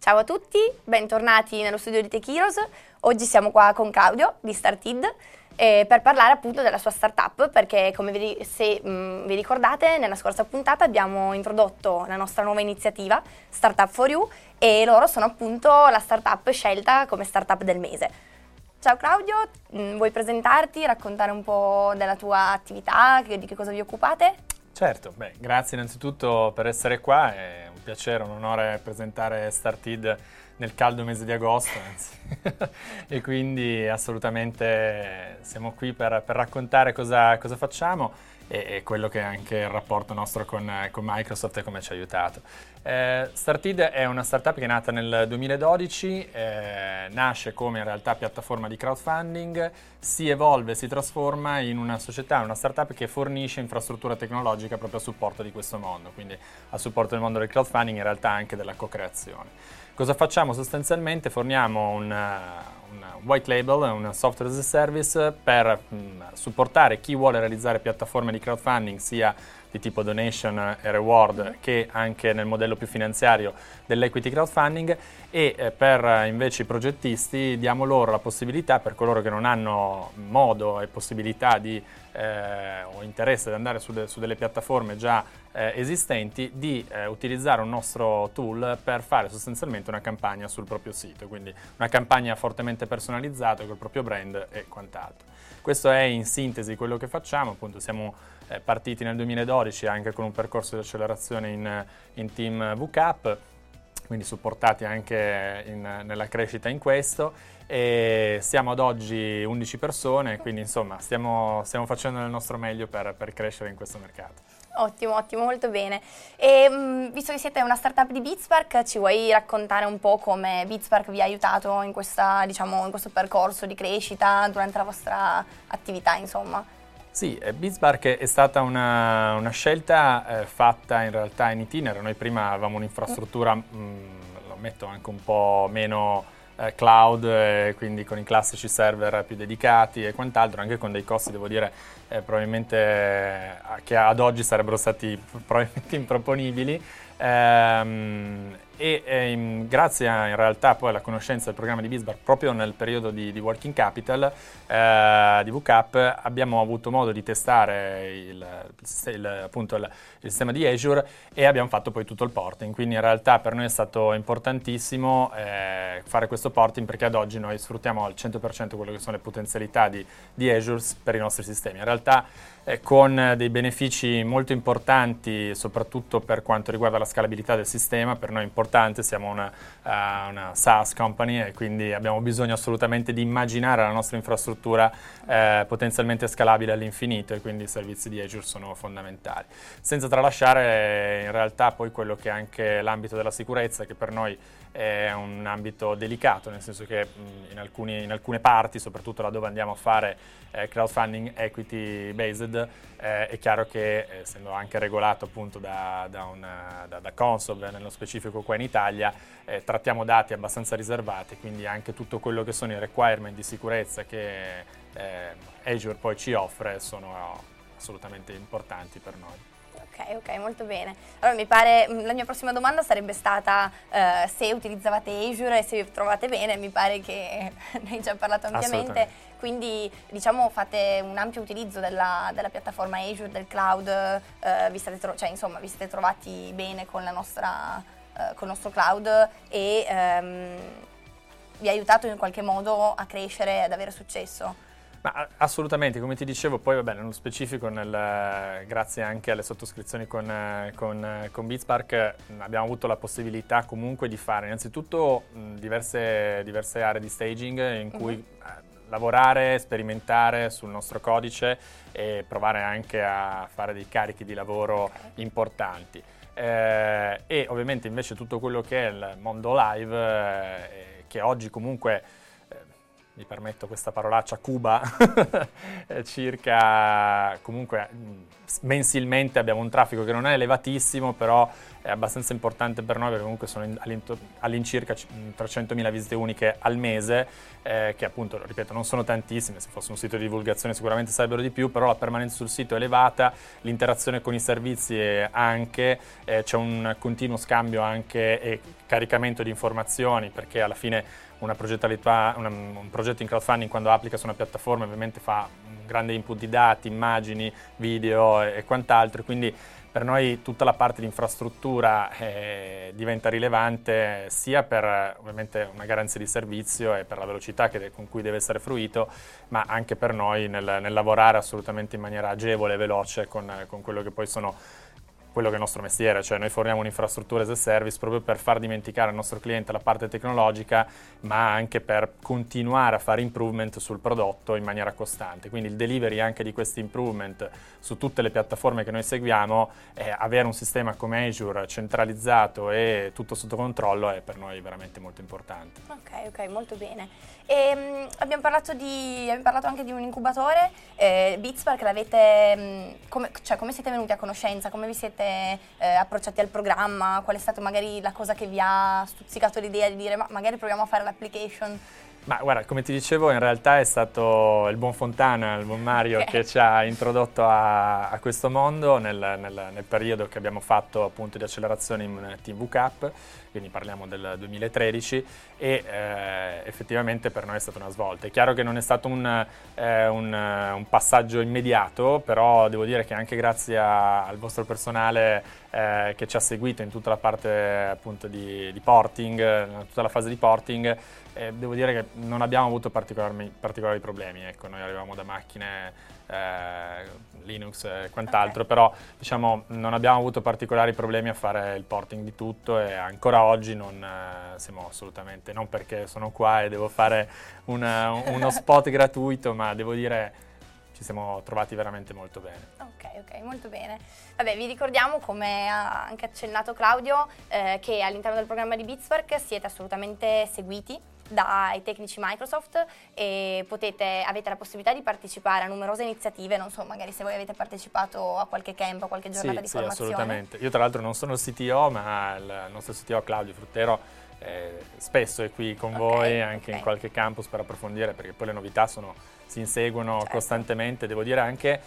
Ciao a tutti, bentornati nello studio di Tech Heroes. Oggi siamo qua con Claudio di Startid per parlare appunto della sua startup, perché come vi ricordate nella scorsa puntata abbiamo introdotto la nostra nuova iniziativa Startup for You e loro sono appunto la startup scelta come startup del mese. Ciao Claudio, vuoi presentarti, raccontare un po' della tua attività, di che cosa vi occupate? Certo, grazie innanzitutto per essere qua, è un piacere, un onore presentare Startid nel caldo mese di agosto, anzi. E quindi assolutamente siamo qui per raccontare cosa facciamo e quello che è anche il rapporto nostro con Microsoft e come ci ha aiutato. Startid è una startup che è nata nel 2012, nasce come in realtà piattaforma di crowdfunding, si evolve, si trasforma in una società, una startup che fornisce infrastruttura tecnologica proprio a supporto di questo mondo, quindi a supporto del mondo del crowdfunding, in realtà anche della co-creazione. Cosa facciamo sostanzialmente? Forniamo un white label, un software as a service per supportare chi vuole realizzare piattaforme di crowdfunding sia di tipo donation e reward che anche nel modello più finanziario dell'equity crowdfunding e per invece i progettisti diamo loro la possibilità, per coloro che non hanno modo e possibilità o interesse di andare su delle piattaforme già esistenti, di utilizzare un nostro tool per fare sostanzialmente una campagna sul proprio sito, quindi una campagna fortemente personalizzata col proprio brand e quant'altro. Questo è in sintesi quello che facciamo, appunto siamo partiti nel 2012 anche con un percorso di accelerazione in team VCAP, quindi supportati anche nella crescita in questo, e siamo ad oggi 11 persone, quindi insomma stiamo facendo del nostro meglio per crescere in questo mercato. Ottimo, molto bene. E visto che siete una startup di BeatSpark, ci vuoi raccontare un po' come BeatSpark vi ha aiutato in questo percorso di crescita durante la vostra attività, insomma? Sì, BeatSpark è stata una scelta fatta in realtà in itinere. Noi prima avevamo un'infrastruttura, lo ammetto, anche un po' meno cloud, quindi con i classici server più dedicati e quant'altro, anche con dei costi, devo dire, probabilmente che ad oggi sarebbero stati probabilmente improponibili. Grazie in realtà poi alla conoscenza del programma di BeatSpark proprio nel periodo di Working Capital di VCAP abbiamo avuto modo di testare appunto il sistema di Azure e abbiamo fatto poi tutto il porting, quindi in realtà per noi è stato importantissimo fare questo porting, perché ad oggi noi sfruttiamo al 100% quello che sono le potenzialità di Azure per i nostri sistemi. In realtà con dei benefici molto importanti, soprattutto per quanto riguarda la scalabilità del sistema. Per noi è importante, siamo una SaaS company e quindi abbiamo bisogno assolutamente di immaginare la nostra infrastruttura potenzialmente scalabile all'infinito, e quindi i servizi di Azure sono fondamentali. Senza tralasciare in realtà poi quello che è anche l'ambito della sicurezza, che per noi è un ambito delicato, nel senso che in alcune parti, soprattutto laddove andiamo a fare crowdfunding equity based, è chiaro che essendo anche regolato appunto da Consob, nello specifico qua in Italia, trattiamo dati abbastanza riservati, quindi anche tutto quello che sono i requirement di sicurezza che Azure poi ci offre sono assolutamente importanti per noi. Ok, molto bene. Allora mi pare, la mia prossima domanda sarebbe stata se utilizzavate Azure e se vi trovate bene. Mi pare che ne hai già parlato ampiamente, quindi diciamo fate un ampio utilizzo della piattaforma Azure, del cloud, vi siete trovati bene con il nostro cloud e vi ha aiutato in qualche modo a crescere e ad avere successo? Ma assolutamente, come ti dicevo, poi vabbè, nello specifico, grazie anche alle sottoscrizioni con BeatSpark, abbiamo avuto la possibilità comunque di fare innanzitutto diverse aree di staging in cui lavorare, sperimentare sul nostro codice e provare anche a fare dei carichi di lavoro importanti. E ovviamente invece tutto quello che è il mondo live, che oggi comunque mi permetto questa parolaccia, cuba, circa, comunque mensilmente abbiamo un traffico che non è elevatissimo, però è abbastanza importante per noi, perché comunque sono all'incirca 300.000 visite uniche al mese, che appunto, ripeto, non sono tantissime. Se fosse un sito di divulgazione sicuramente sarebbero di più, però la permanenza sul sito è elevata, l'interazione con i servizi è anche, c'è un continuo scambio anche e caricamento di informazioni, perché alla fine una progettualità, un progetto in crowdfunding, quando applica su una piattaforma, ovviamente fa un grande input di dati, immagini, video e quant'altro, quindi per noi tutta la parte di infrastruttura diventa rilevante, sia per ovviamente una garanzia di servizio e per la velocità con cui deve essere fruito, ma anche per noi nel lavorare assolutamente in maniera agevole e veloce con quello che poi sono quello che è il nostro mestiere, cioè noi forniamo un'infrastruttura as a service proprio per far dimenticare al nostro cliente la parte tecnologica, ma anche per continuare a fare improvement sul prodotto in maniera costante. Quindi il delivery anche di questi improvement su tutte le piattaforme che noi seguiamo, avere un sistema come Azure centralizzato e tutto sotto controllo è per noi veramente molto importante. Ok, molto bene. E, abbiamo parlato anche di un incubatore, BitSpark, come siete venuti a conoscenza, come vi siete approcciati al programma, qual è stata magari la cosa che vi ha stuzzicato l'idea di dire ma magari proviamo a fare l'application? Ma guarda, come ti dicevo, in realtà è stato il buon Fontana, il buon Mario, che ci ha introdotto a questo mondo nel periodo che abbiamo fatto appunto di accelerazione in Team VCAP, quindi parliamo del 2013, e effettivamente per noi è stata una svolta. È chiaro che non è stato un passaggio immediato, però devo dire che anche grazie al vostro personale che ci ha seguito in tutta la parte appunto di porting, tutta la fase di porting, devo dire che non abbiamo avuto particolari problemi. Ecco, noi arrivavamo da macchine Linux e quant'altro, però diciamo non abbiamo avuto particolari problemi a fare il porting di tutto, e ancora oggi non siamo assolutamente, non perché sono qua e devo fare uno spot gratuito, ma devo dire ci siamo trovati veramente molto bene. Ok, molto bene. Vabbè, vi ricordiamo, come ha anche accennato Claudio, che all'interno del programma di BitSpark siete assolutamente seguiti dai tecnici Microsoft e avete la possibilità di partecipare a numerose iniziative. Non so, magari se voi avete partecipato a qualche camp, a qualche giornata di formazione. Sì, assolutamente. Io tra l'altro non sono il CTO, ma il nostro CTO Claudio Fruttero spesso è qui con voi, anche in qualche campus per approfondire, perché poi le novità si inseguono costantemente. Devo dire anche,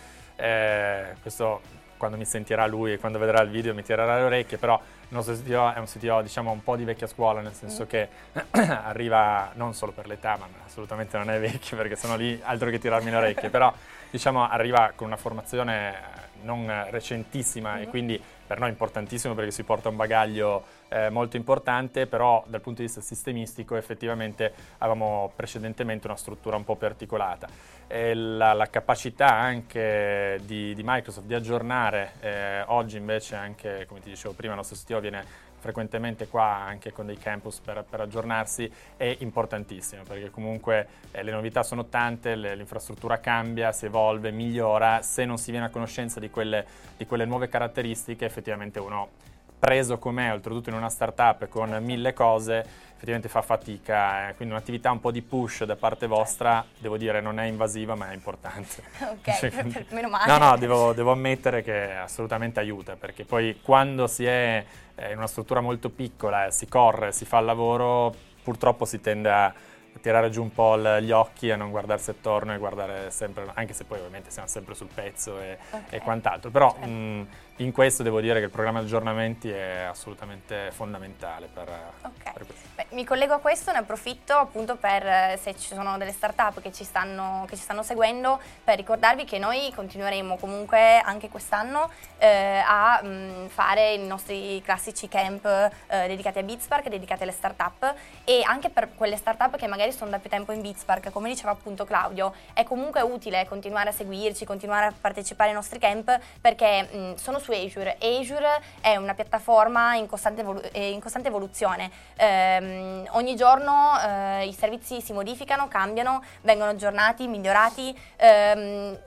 questo quando mi sentirà lui e quando vedrà il video mi tirerà le orecchie, però il nostro CTO è un CTO diciamo un po' di vecchia scuola, nel senso che arriva non solo per l'età, ma assolutamente non è vecchio, perché sono lì altro che tirarmi le orecchie, però diciamo arriva con una formazione non recentissima e quindi per noi è importantissimo, perché si porta un bagaglio molto importante, però dal punto di vista sistemistico effettivamente avevamo precedentemente una struttura un po' più articolata. E la capacità anche di Microsoft di aggiornare, oggi invece anche, come ti dicevo prima, il nostro CTO viene frequentemente qua anche con dei campus per aggiornarsi, è importantissimo, perché comunque le novità sono tante, l'infrastruttura cambia, si evolve, migliora. Se non si viene a conoscenza di quelle nuove caratteristiche, effettivamente uno, preso com'è, oltretutto in una startup con 1000 cose, effettivamente fa fatica, quindi un'attività un po' di push da parte vostra, devo dire, non è invasiva ma è importante. Ok, meno male. No, devo ammettere che assolutamente aiuta, perché poi quando si è in una struttura molto piccola, si corre, si fa il lavoro, purtroppo si tende a tirare giù un po' gli occhi, a non guardarsi attorno e guardare sempre, anche se poi ovviamente siamo sempre sul pezzo e quant'altro, però in questo devo dire che il programma di aggiornamenti è assolutamente fondamentale per questo. Beh, mi collego a questo, ne approfitto appunto per, se ci sono delle startup che ci stanno seguendo, per ricordarvi che noi continueremo comunque anche quest'anno a fare i nostri classici camp dedicati a BitSpark, dedicati alle startup, e anche per quelle startup che magari sono da più tempo in BitSpark, come diceva appunto Claudio, è comunque utile continuare a seguirci, continuare a partecipare ai nostri camp, perché sono su Azure. Azure è una piattaforma in costante evoluzione. Ogni giorno i servizi si modificano, cambiano, vengono aggiornati, migliorati.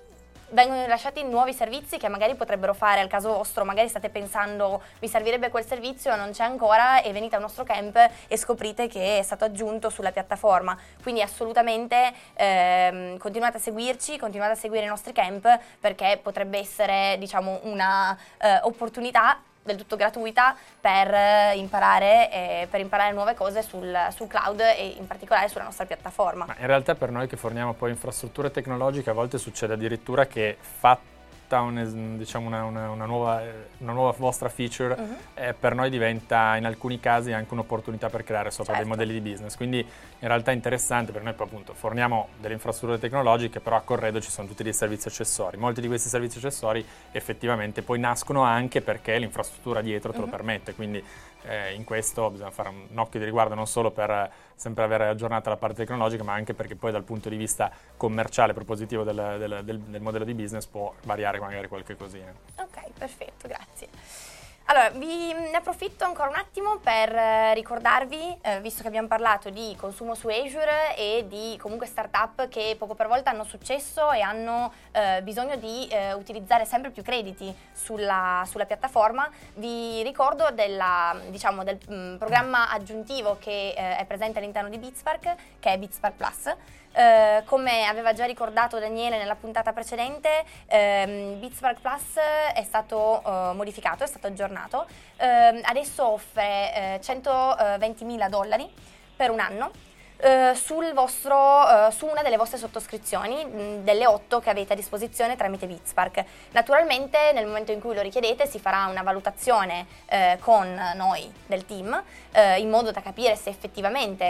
vengono rilasciati nuovi servizi che magari potrebbero fare al caso vostro, magari state pensando vi servirebbe quel servizio, non c'è ancora e venite al nostro camp e scoprite che è stato aggiunto sulla piattaforma. Quindi assolutamente continuate a seguirci, continuate a seguire i nostri camp, perché potrebbe essere, diciamo, una opportunità del tutto gratuita per imparare nuove cose sul cloud e in particolare sulla nostra piattaforma. Ma in realtà per noi che forniamo poi infrastrutture tecnologiche a volte succede addirittura che fatta diciamo una nuova vostra feature per noi diventa in alcuni casi anche un'opportunità per creare sopra dei modelli di business, quindi in realtà è interessante per noi. Poi appunto forniamo delle infrastrutture tecnologiche, però a Corredo ci sono tutti dei servizi accessori. Molti di questi servizi accessori effettivamente poi nascono anche perché l'infrastruttura dietro te lo permette, quindi in questo bisogna fare un occhio di riguardo non solo per sempre avere aggiornata la parte tecnologica, ma anche perché poi dal punto di vista commerciale propositivo del modello di business può variare magari qualche cosina. Ok, perfetto, grazie. Allora, ne approfitto ancora un attimo per ricordarvi, visto che abbiamo parlato di consumo su Azure e di comunque startup che poco per volta hanno successo e hanno bisogno di utilizzare sempre più crediti sulla piattaforma, vi ricordo del programma aggiuntivo che è presente all'interno di BeatSpark, che è BeatSpark Plus. Come aveva già ricordato Daniele nella puntata precedente, BeatSpark Plus è stato modificato, è stato aggiornato. Adesso offre $120.000 per un anno su una delle vostre sottoscrizioni, delle 8 che avete a disposizione tramite BeatSpark. Naturalmente nel momento in cui lo richiedete si farà una valutazione con noi del team in modo da capire se effettivamente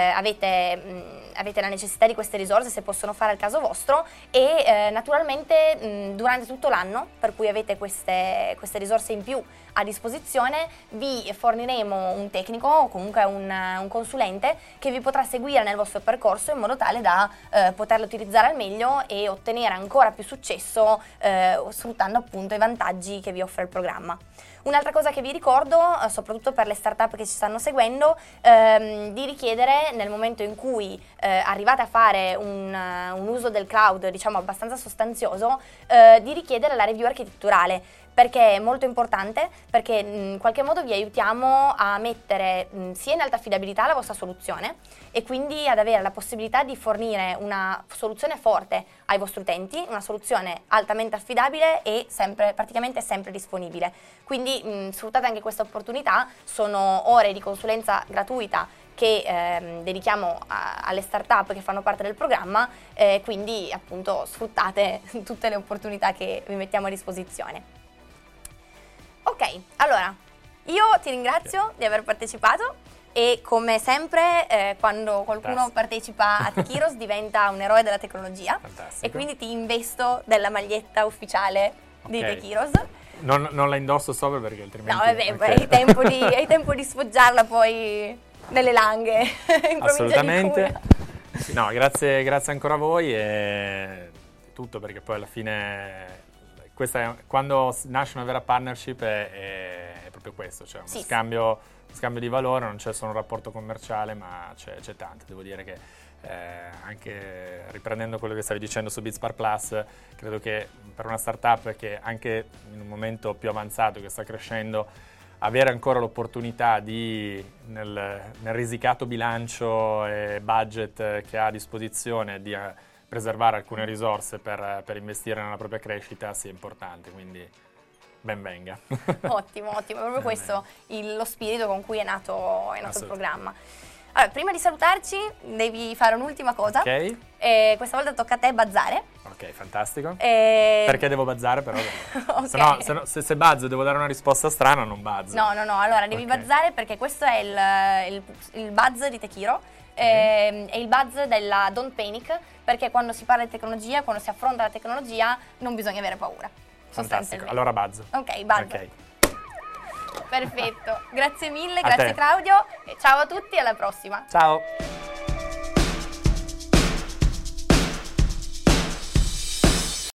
avete la necessità di queste risorse, se possono fare al caso vostro, e naturalmente durante tutto l'anno per cui avete queste risorse in più a disposizione vi forniremo un tecnico o comunque un consulente che vi potrà seguire nel vostro percorso in modo tale da poterlo utilizzare al meglio e ottenere ancora più successo sfruttando appunto i vantaggi che vi offre il programma. Un'altra cosa che vi ricordo, soprattutto per le startup che ci stanno seguendo, di richiedere nel momento in cui arrivate a fare un uso del cloud, diciamo abbastanza sostanzioso, di richiedere la review architetturale. Perché è molto importante, perché in qualche modo vi aiutiamo a mettere sia in alta affidabilità la vostra soluzione e quindi ad avere la possibilità di fornire una soluzione forte ai vostri utenti, una soluzione altamente affidabile e praticamente sempre disponibile. Quindi sfruttate anche questa opportunità, sono ore di consulenza gratuita che dedichiamo alle startup che fanno parte del programma, quindi appunto sfruttate tutte le opportunità che vi mettiamo a disposizione. Ok, allora, io ti ringrazio di aver partecipato e come sempre quando qualcuno partecipa a Techiros diventa un eroe della tecnologia. Fantastico. E quindi ti investo della maglietta ufficiale di Techiros. Non la indosso sopra perché altrimenti... No, vabbè, hai tempo di sfoggiarla poi nelle langhe in provincia di Cuneo. No, grazie ancora a voi e tutto, perché poi alla fine... quando nasce una vera partnership è proprio questo, cioè uno scambio di valore, non c'è solo un rapporto commerciale, ma c'è tanto. Devo dire che anche riprendendo quello che stavi dicendo su BeatSpark Plus, credo che per una startup che anche in un momento più avanzato che sta crescendo, avere ancora l'opportunità di nel risicato bilancio e budget che ha a disposizione di preservare alcune risorse per investire nella propria crescita sia importante, quindi ben venga. Ottimo, è proprio questo lo spirito con cui è nato il programma. Allora, prima di salutarci devi fare un'ultima cosa. Ok. Questa volta tocca a te buzzare. Ok, fantastico. Perché devo buzzare però? Okay. Se buzzo devo dare una risposta strana, non buzzo. No, allora devi buzzare perché questo è il buzz di Techiro. Okay. È il buzz della Don't Panic, perché quando si parla di tecnologia, quando si affronta la tecnologia, non bisogna avere paura. Fantastico, allora buzz. Ok, buzz. Okay. Perfetto, grazie mille, grazie Claudio, e ciao a tutti, alla prossima. Ciao.